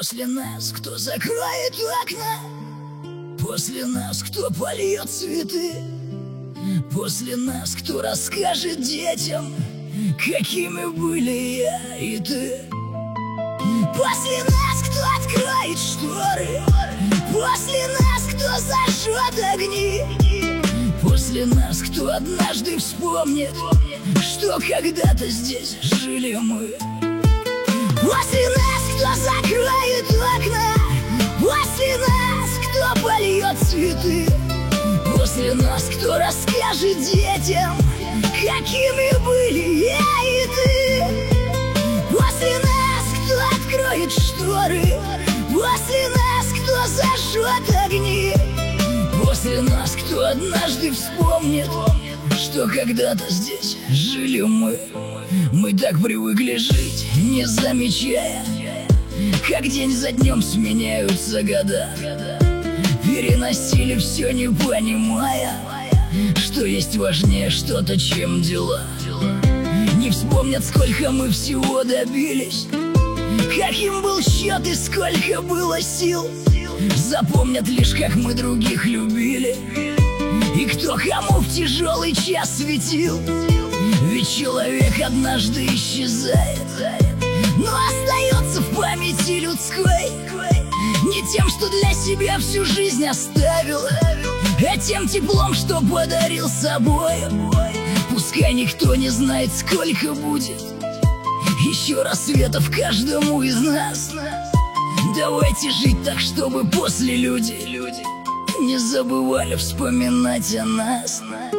После нас кто закроет окна? После нас кто польет цветы? После нас кто расскажет детям, какими были я и ты? После нас кто откроет шторы? После нас кто зажжет огни? После нас кто однажды вспомнит, что когда-то здесь жили мы? После нас кто закроет окна? После нас кто польет цветы? После нас кто расскажет детям, какими были я и ты? После нас кто откроет шторы? После нас кто зажжет огни? После нас кто однажды вспомнит, что когда-то здесь жили мы? Мы так привыкли жить, не замечая, как день за днем сменяются года. Переносили все, не понимая, что есть важнее что-то, чем дела. Не вспомнят, сколько мы всего добились, каким был счет и сколько было сил. Запомнят лишь, как мы других любили, и кто кому в тяжелый час светил. Ведь человек однажды исчезает, но остается в памяти людской не тем, что для себя всю жизнь оставил, а тем теплом, что подарил собой. Пускай никто не знает, сколько будет еще рассветов каждому из нас. Давайте жить так, чтобы после люди не забывали вспоминать о нас.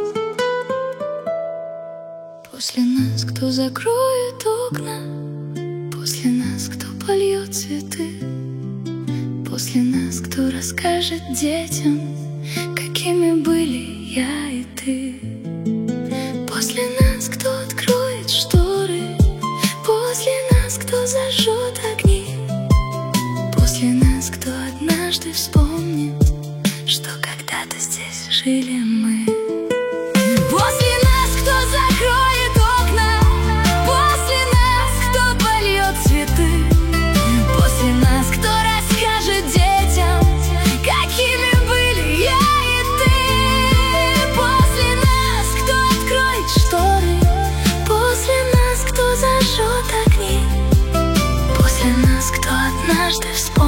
После нас кто закроет окна? После нас кто польет цветы? После нас кто расскажет детям, какими были я и ты? После нас кто откроет шторы? После нас кто зажжет огни? После нас кто однажды вспомнит, что когда-то здесь жили мы? После нас кто закроет окна? После нас кто польет цветы? После нас кто расскажет детям, какими были я и ты? После нас кто откроет шторы? После нас кто зажжет огни? После нас кто однажды вспомнит,